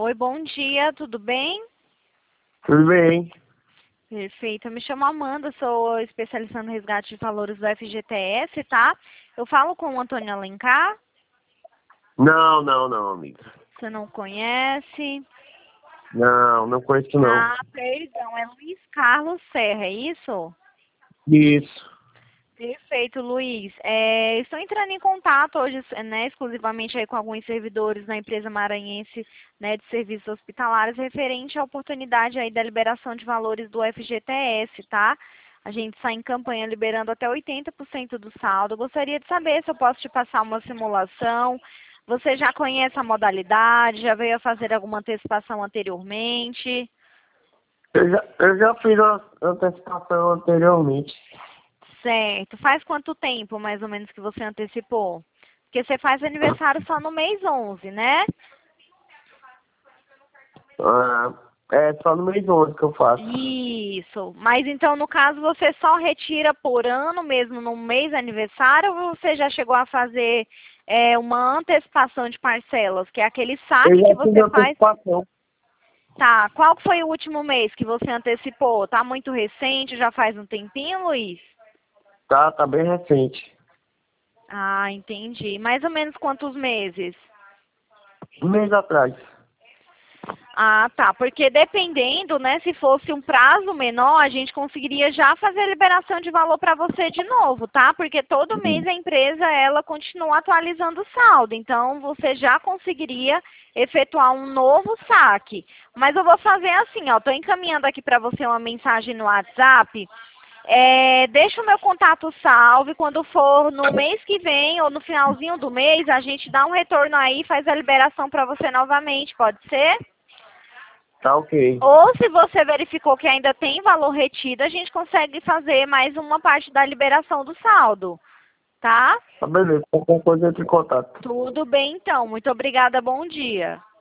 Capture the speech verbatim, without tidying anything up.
Oi, bom dia, tudo bem? Tudo bem? Perfeito, eu me chamo Amanda, sou especialista no resgate de valores do F G T S, tá? Eu falo com o Antônio Alencar, Não, não, não, amiga. você não conhece? Não, não conheço não. Ah, perdão, é Luiz Carlos Serra, é isso? Isso. Perfeito, Luiz. É, estou entrando em contato hoje, né, exclusivamente aí com alguns servidores da empresa maranhense, né, de serviços hospitalares, referente à oportunidade aí da liberação de valores do F G T S, tá? A gente está em campanha liberando até oitenta por cento do saldo. Eu gostaria de saber se eu posso te passar uma simulação. Você já conhece a modalidade? Já veio a fazer alguma antecipação anteriormente? Eu já, eu já fiz uma antecipação anteriormente. Certo. Faz quanto tempo, mais ou menos, que você antecipou? Porque você faz aniversário só no mês onze, né? Ah, é só no mês onze que eu faço. Isso. Mas então, no caso, você só retira por ano mesmo no mês aniversário ou você já chegou a fazer é, uma antecipação de parcelas, que é aquele Eu saque que já fiz você faz? antecipação. Tá. Qual foi o último mês que você antecipou? Tá muito recente? Já faz um tempinho, Luiz? Tá, tá bem recente. Ah, entendi. Mais ou menos quantos meses? Um mês atrás. Ah, tá. Porque dependendo, né, se fosse um prazo menor, a gente conseguiria já fazer a liberação de valor para você de novo, tá? Porque todo mês a empresa, ela continua atualizando o saldo. Então, você já conseguiria efetuar um novo saque. Mas eu vou fazer assim, ó. Tô encaminhando aqui para você uma mensagem no WhatsApp. É, deixa o meu contato salvo e quando for no mês que vem ou no finalzinho do mês, a gente dá um retorno aí e faz a liberação para você novamente, pode ser? Tá ok. Ou se você verificou que ainda tem valor retido, a gente consegue fazer mais uma parte da liberação do saldo, tá? Tá beleza. Qualquer coisa eu entro em contato. Tudo bem então. Muito obrigada, bom dia.